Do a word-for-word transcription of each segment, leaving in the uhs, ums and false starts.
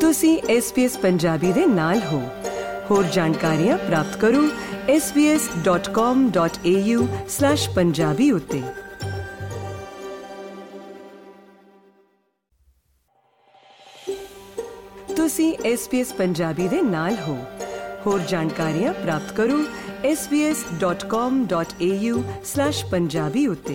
ਤੁਸੀਂ S B S Punjabi ਦੇ ਨਾਲ ਹੋ। ਹੋਰ ਜਾਣਕਾਰੀਆਂ ਪ੍ਰਾਪਤ ਕਰੋ S B S dot com dot A U slash Punjabi ਉੱਤੇ। ਤੁਸੀਂ ਐਸ ਬੀ ਐਸ ਪੰਜਾਬੀ ਦੇ ਨਾਲ ਹੋ। ਹੋਰ ਜਾਣਕਾਰੀਆਂ ਪ੍ਰਾਪਤ ਕਰੋ S B S dot com dot A U slash Punjabi ਉੱਤੇ।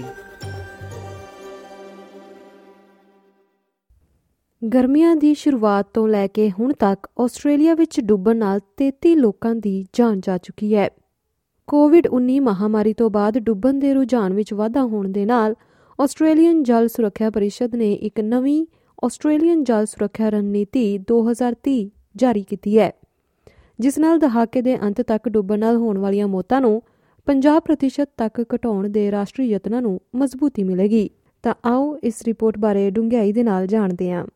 ਗਰਮੀਆਂ ਦੀ ਸ਼ੁਰੂਆਤ ਤੋਂ ਲੈ ਕੇ ਹੁਣ ਤੱਕ ਆਸਟ੍ਰੇਲੀਆ ਵਿੱਚ ਡੁੱਬਣ ਨਾਲ ਤੇਤੀ ਲੋਕਾਂ ਦੀ ਜਾਨ ਜਾ ਚੁੱਕੀ ਹੈ। ਕੋਵਿਡ ਉੱਨੀ ਮਹਾਮਾਰੀ ਤੋਂ ਬਾਅਦ ਡੁੱਬਣ ਦੇ ਰੁਝਾਨ ਵਿੱਚ ਵਾਧਾ ਹੋਣ ਦੇ ਨਾਲ ਆਸਟ੍ਰੇਲੀਅਨ ਜਲ ਸੁਰੱਖਿਆ ਪਰਿਸ਼ਦ ਨੇ ਇੱਕ ਨਵੀਂ ਆਸਟ੍ਰੇਲੀਅਨ ਜਲ ਸੁਰੱਖਿਆ ਰਣਨੀਤੀ ਦੋ ਹਜ਼ਾਰ ਤੀਹ ਜਾਰੀ ਕੀਤੀ ਹੈ, ਜਿਸ ਨਾਲ ਦਹਾਕੇ ਦੇ ਅੰਤ ਤੱਕ ਡੁੱਬਣ ਨਾਲ ਹੋਣ ਵਾਲੀਆਂ ਮੌਤਾਂ ਨੂੰ ਪੰਜਾਹ ਪ੍ਰਤੀਸ਼ਤ ਤੱਕ ਘਟਾਉਣ ਦੇ ਰਾਸ਼ਟਰੀ ਯਤਨਾਂ ਨੂੰ ਮਜ਼ਬੂਤੀ ਮਿਲੇਗੀ। ਤਾਂ ਆਓ ਇਸ ਰਿਪੋਰਟ ਬਾਰੇ ਡੂੰਘਾਈ ਦੇ ਨਾਲ ਜਾਣਦੇ ਹਾਂ।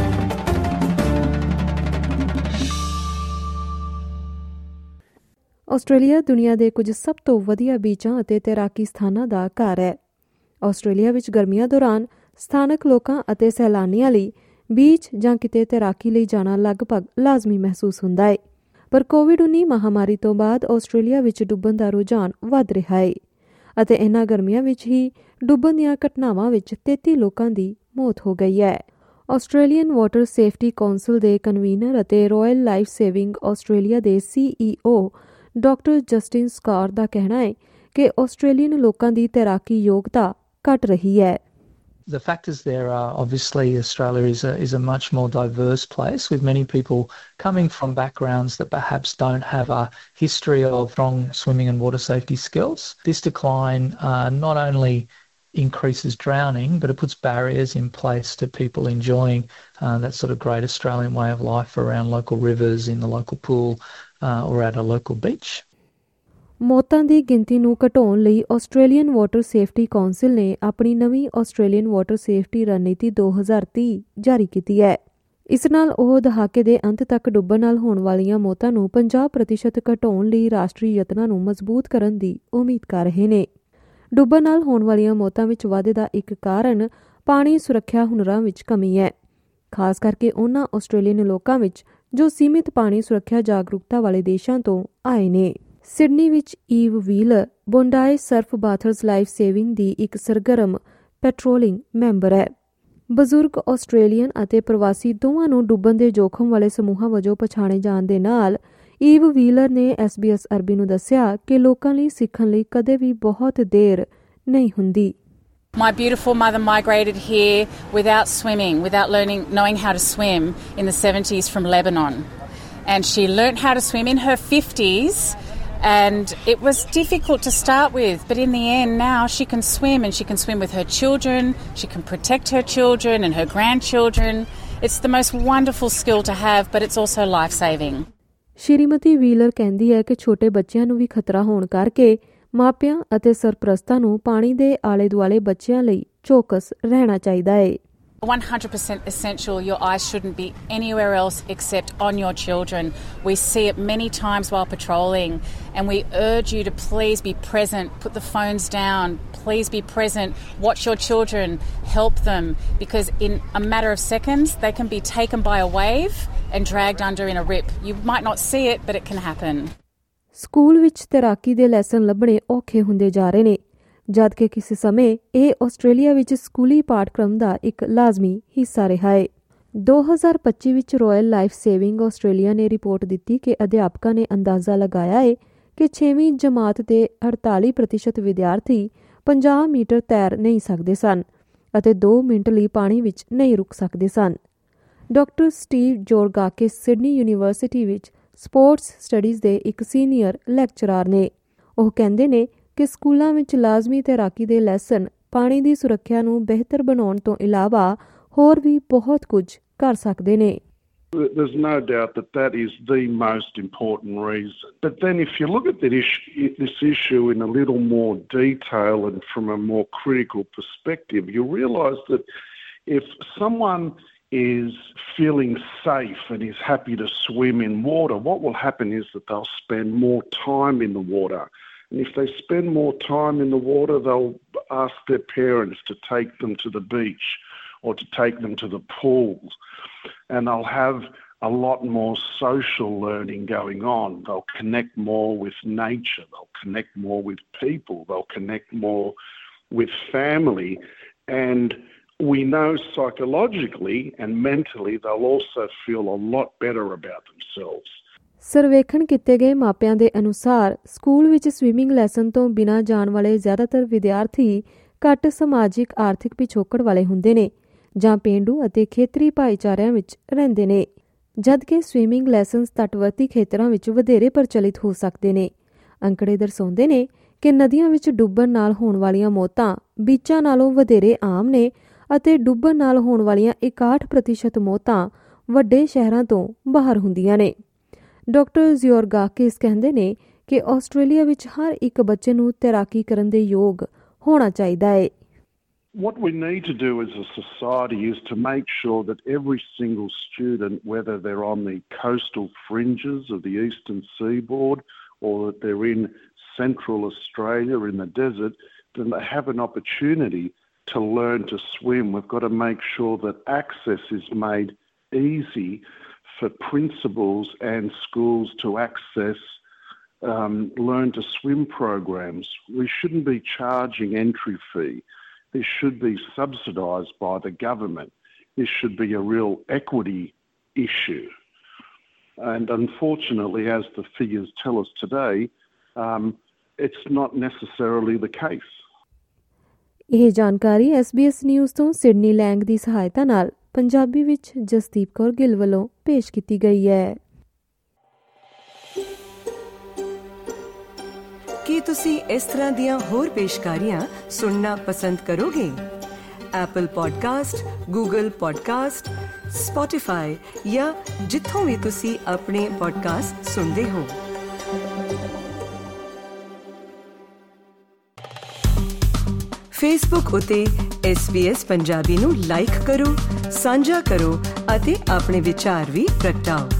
ਆਸਟ੍ਰੇਲੀਆ ਦੁਨੀਆ ਦੇ ਕੁਝ ਸਭ ਤੋਂ ਵਧੀਆ ਬੀਚਾਂ ਅਤੇ ਤੈਰਾਕੀ ਸਥਾਨਾਂ ਦਾ ਘਰ ਹੈ। ਆਸਟ੍ਰੇਲੀਆ ਵਿੱਚ ਗਰਮੀਆਂ ਦੌਰਾਨ ਸਥਾਨਕ ਲੋਕਾਂ ਅਤੇ ਸੈਲਾਨੀਆਂ ਲਈ ਬੀਚ ਜਾਂ ਕਿਤੇ ਤੈਰਾਕੀ ਲਈ ਜਾਣਾ ਲਗਭਗ ਲਾਜ਼ਮੀ ਮਹਿਸੂਸ ਹੁੰਦਾ ਹੈ। ਪਰ ਕੋਵਿਡ ਉੱਨੀ ਮਹਾਮਾਰੀ ਤੋਂ ਬਾਅਦ ਆਸਟ੍ਰੇਲੀਆ ਵਿੱਚ ਡੁੱਬਣ ਦਾ ਰੁਝਾਨ ਵੱਧ ਰਿਹਾ ਹੈ ਅਤੇ ਇਹਨਾਂ ਗਰਮੀਆਂ ਵਿੱਚ ਹੀ ਡੁੱਬਣ ਦੀਆਂ ਘਟਨਾਵਾਂ ਵਿੱਚ ਤੇਤੀ ਲੋਕਾਂ ਦੀ ਮੌਤ ਹੋ ਗਈ ਹੈ। ਆਸਟ੍ਰੇਲੀਅਨ ਵਾਟਰ ਸੇਫਟੀ ਕੌਂਸਲ ਦੇ ਕਨਵੀਨਰ ਅਤੇ ਰਾਇਲ ਲਾਈਫ ਸੇਵਿੰਗ ਆਸਟ੍ਰੇਲੀਆ ਦੇ ਸੀ ਈ ਓ ਡਾਕਟਰ ਜਸਟਿਨ ਸਕਾਰ ਦਾ ਕਹਿਣਾ ਹੈ ਕਿ ਆਸਟ੍ਰੇਲੀਅਨ ਲੋਕਾਂ ਦੀ ਤੈਰਾਕੀ ਯੋਗਤਾ ਘਟ ਰਹੀ ਹੈ। The factors there are obviously Australia is a, is a much more diverse place with many people coming from backgrounds that perhaps don't have a history of strong swimming and water safety skills. This decline uh, not only increases drowning, but it puts barriers in place to people enjoying uh, that sort of great Australian way of life around local rivers, in the local pool uh, or at a local beach. ਮੌਤਾਂ ਦੀ ਗਿਣਤੀ ਨੂੰ ਘਟਾਉਣ ਲਈ Australian water safety council ਨੇ ਆਪਣੀ ਨਵੀਂ Australian water safety ਰਣਨੀਤੀ ਦੋ ਹਜ਼ਾਰ ਤੀਹ ਜਾਰੀ ਕੀਤੀ ਹੈ। ਇਸ ਨਾਲ ਉਹ ਦਹਾਕੇ ਦੇ ਅੰਤ ਤੱਕ ਡੁੱਬਣ ਨਾਲ ਹੋਣ ਵਾਲੀਆਂ ਮੌਤਾਂ ਨੂੰ ਪੰਜਾਹ ਪ੍ਰਤੀਸ਼ਤ ਘਟਾਉਣ ਲਈ ਰਾਸ਼ਟਰੀ ਯਤਨਾਂ ਨੂੰ ਮਜ਼ਬੂਤ ਕਰਨ ਦੀ ਉਮੀਦ ਕਰ ਰਹੇ ਨੇ। ਡੁੱਬਣ ਨਾਲ ਹੋਣ ਵਾਲੀਆਂ ਮੌਤਾਂ ਵਿੱਚ ਵਾਧੇ ਦਾ ਇੱਕ ਕਾਰਨ ਪਾਣੀ ਸੁਰੱਖਿਆ ਹੁਨਰਾਂ ਵਿੱਚ ਕਮੀ ਹੈ, ਖਾਸ ਕਰਕੇ ਉਹਨਾਂ ਆਸਟ੍ਰੇਲੀਅਨ ਲੋਕਾਂ ਵਿੱਚ ਜੋ ਸੀਮਿਤ ਪਾਣੀ ਸੁਰੱਖਿਆ ਜਾਗਰੂਕਤਾ ਵਾਲੇ ਦੇਸ਼ਾਂ ਤੋਂ ਆਏ ਨੇ। ਸਿਡਨੀ ਵਿੱਚ Eve Wheeler Bondi surf bathers life saving ਦੀ ਇੱਕ ਸਰਗਰਮ ਪੈਟਰੋਲਿੰਗ ਮੈਂਬਰ ਹੈ। ਬਜ਼ੁਰਗ ਆਸਟ੍ਰੇਲੀਅਨ ਅਤੇ ਪ੍ਰਵਾਸੀ ਦੋਵਾਂ ਨੂੰ ਡੁੱਬਣ ਦੇ ਜੋਖਮ ਵਾਲੇ ਸਮੂਹਾਂ ਵਜੋਂ ਪਛਾਣੇ ਜਾਣ ਦੇ ਨਾਲ ਈਵ ਵੀਲਰ ਨੇ ਐਸ ਬੀ ਐਸ ਅਰਬੀ ਨੂੰ ਦੱਸਿਆ ਕਿ ਲੋਕਾਂ ਲਈ ਸਿੱਖਣ ਲਈ ਕਦੇ ਵੀ ਬਹੁਤ ਦੇਰ ਨਹੀਂ ਹੁੰਦੀ। My beautiful mother migrated here without swimming, without learning, knowing how to swim in the seventies from Lebanon. And she learnt how to swim in her fifties. And it was difficult to start with, but in the end now she can swim, and she can swim with her children, she can protect her children and her grandchildren. It's the most wonderful skill to have, but it's also life-saving. ਸ਼੍ਰੀਮਤੀ Wheeler ਕਹਿੰਦੀ ਹੈ ਕਿ ਛੋਟੇ ਬੱਚਿਆਂ ਨੂੰ ਵੀ ਖਤਰਾ ਹੋਣ ਕਰਕੇ ਮਾਪਿਆਂ ਅਤੇ ਸਰਪ੍ਰਸਤਾਂ ਨੂੰ ਪਾਣੀ ਦੇ ਆਲੇ-ਦੁਆਲੇ ਬੱਚਿਆਂ ਲਈ ਚੌਕਸ ਰਹਿਣਾ ਚਾਹੀਦਾ ਹੈ। one hundred percent essential. Your eyes shouldn't be anywhere else except on your children. We see it many times while patrolling, and we urge you to please be present. Put the phones down. Please be present. Watch your children. Help them, because in a matter of seconds they can be taken by a wave and dragged under in a rip. You might not see it, but it can happen. School ਵਿੱਚ ਤੈਰਾਕੀ ਦੇ lesson ਲੱਭਣੇ ਔਖੇ ਹੁੰਦੇ ਜਾ ਰਹੇ ਨੇ, ਜਦ ਕਿ ਕਿਸੇ ਸਮੇਂ ਇਹ ਆਸਟ੍ਰੇਲੀਆ ਵਿੱਚ ਸਕੂਲੀ ਪਾਠਕ੍ਰਮ ਦਾ ਇੱਕ ਲਾਜ਼ਮੀ ਹਿੱਸਾ ਰਿਹਾ ਹੈ। ਦੋ ਹਜ਼ਾਰ ਪੱਚੀ ਵਿੱਚ ਰਾਇਲ ਲਾਈਫ ਸੇਵਿੰਗ ਆਸਟ੍ਰੇਲੀਆ ਨੇ ਰਿਪੋਰਟ ਦਿੱਤੀ ਕਿ ਅਧਿਆਪਕਾਂ ਨੇ ਅੰਦਾਜ਼ਾ ਲਗਾਇਆ ਹੈ ਕਿ ਛੇਵੀਂ ਜਮਾਤ ਦੇ ਅੜਤਾਲੀ ਪ੍ਰਤੀਸ਼ਤ ਵਿਦਿਆਰਥੀ ਪੰਜਾਹ ਮੀਟਰ ਤੈਰ ਨਹੀਂ ਸਕਦੇ ਸਨ ਅਤੇ ਦੋ ਮਿੰਟ ਲਈ ਪਾਣੀ ਵਿੱਚ ਨਹੀਂ ਰੁਕ ਸਕਦੇ ਸਨ। Doctor Steve Georgakis Sydney university ਵਿੱਚ ਸਪੋਰਟਸ ਸਟੱਡੀਜ਼ ਦੇ ਇੱਕ ਸੀਨੀਅਰ ਲੈਕਚਰਾਰ ਨੇ। ਉਹ ਕਹਿੰਦੇ ਨੇ ਕਿ ਸਕੂਲਾਂ ਵਿੱਚ ਲਾਜ਼ਮੀ ਤੈਰਾਕੀ ਦੇ ਲੈਸਨ ਪਾਣੀ ਦੀ ਸੁਰੱਖਿਆ ਨੂੰ ਬਿਹਤਰ ਬਣਾਉਣ ਤੋਂ ਇਲਾਵਾ ਹੋਰ ਵੀ ਬਹੁਤ ਕੁਝ ਕਰ ਸਕਦੇ ਨੇ। There's no doubt that that is the most important reason. But then if you look at that issue, this issue in a little more detail and from a more critical perspective, you realise that if someone is feeling safe and is happy to swim in water, what will happen is that they'll spend more time in the water. And if they spend more time in the water, they'll ask their parents to take them to the beach or to take them to the pools. And they'll have a lot more social learning going on. They'll connect more with nature. They'll connect more with people. They'll connect more with family. And we know psychologically and mentally they'll also feel a lot better about themselves. ਸਰਵੇਖਣ ਕੀਤੇ ਗਏ ਮਾਪਿਆਂ ਦੇ ਅਨੁਸਾਰ school ਵਿੱਚ swimming lesson ਤੋਂ ਬਿਨਾਂ ਜਾਣ ਵਾਲੇ ਜ਼ਿਆਦਾਤਰ ਵਿਦਿਆਰਥੀ ਘੱਟ ਸਮਾਜਿਕ ਆਰਥਿਕ ਪਿਛੋਕੜ ਵਾਲੇ ਹੁੰਦੇ ਨੇ ਜਾਂ ਪੇਂਡੂ ਅਤੇ ਖੇਤਰੀ ਭਾਈਚਾਰਿਆਂ ਵਿੱਚ ਰਹਿੰਦੇ ਨੇ, ਜਦਕਿ ਸਵਿਮਿੰਗ ਲੈਸਨਸ ਤਟਵਰਤੀ ਖੇਤਰਾਂ ਵਿੱਚ ਵਧੇਰੇ ਪ੍ਰਚਲਿਤ ਹੋ ਸਕਦੇ ਨੇ। ਅੰਕੜੇ ਦਰਸਾਉਂਦੇ ਨੇ ਕਿ ਨਦੀਆਂ ਵਿੱਚ ਡੁੱਬਣ ਨਾਲ ਹੋਣ ਵਾਲੀਆਂ ਮੌਤਾਂ ਬੀਚਾਂ ਨਾਲੋਂ ਵਧੇਰੇ ਆਮ ਨੇ ਅਤੇ ਡੁੱਬਣ ਨਾਲ ਹੋਣ ਵਾਲੀਆਂ ਇਕਾਹਠ ਪ੍ਰਤੀਸ਼ਤ ਮੌਤਾਂ ਵੱਡੇ ਸ਼ਹਿਰਾਂ ਤੋਂ ਬਾਹਰ ਹੁੰਦੀਆਂ ਨੇ। ਡਾਕਟਰ ਜ਼ਿਓਰਗਾਕਿਸ ਕਹਿੰਦੇ ਨੇ ਕਿ ਆਸਟ੍ਰੇਲੀਆ ਵਿੱਚ ਹਰ ਇੱਕ ਬੱਚੇ ਨੂੰ ਤੈਰਾਕੀ ਕਰਨ ਦੇ ਯੋਗ ਹੋਣਾ ਚਾਹੀਦਾ ਹੈ। What we need to do as a society is to make sure that every single student, whether they're on the coastal fringes of the eastern seaboard or that they're in central Australia in the desert, then they have an opportunity to learn to swim. We've got to make sure that access is made easy for principals and schools to access um, learn to swim programs. We shouldn't be charging entry fee. This should be subsidised by the government. This should be a real equity issue. And unfortunately, as the figures tell us today, um, it's not necessarily the case. ਇਹ ਜਾਣਕਾਰੀ S B S news ਤੋਂ Sydney Lang ਦੀ ਸਹਾਇਤਾ ਨਾਲ ਪੰਜਾਬੀ ਵਿੱਚ ਜਸਦੀਪ ਕੌਰ ਗਿੱਲ ਵੱਲੋਂ ਪੇਸ਼ ਕੀਤੀ ਗਈ ਹੈ। ਕੀ ਤੁਸੀਂ ਇਸ ਤਰ੍ਹਾਂ ਦੀਆਂ ਹੋਰ ਪੇਸ਼ਕਾਰੀਆਂ ਸੁਣਨਾ ਪਸੰਦ ਕਰੋਗੇ? Apple podcast, Google podcast, Spotify ਜਾਂ ਜਿੱਥੋਂ ਵੀ ਤੁਸੀਂ ਆਪਣੇ ਪੋਡਕਾਸਟ ਸੁਣਦੇ ਹੋ। ਫੇਸਬੁੱਕ ਉਤੇ ਐਸ ਬੀ ਐਸ ਪੰਜਾਬੀ ਨੂੰ ਲਾਈਕ ਕਰੋ, ਸਾਂਝਾ ਕਰੋ ਅਤੇ ਆਪਣੇ ਵਿਚਾਰ ਵੀ ਪ੍ਰਗਟਾਓ।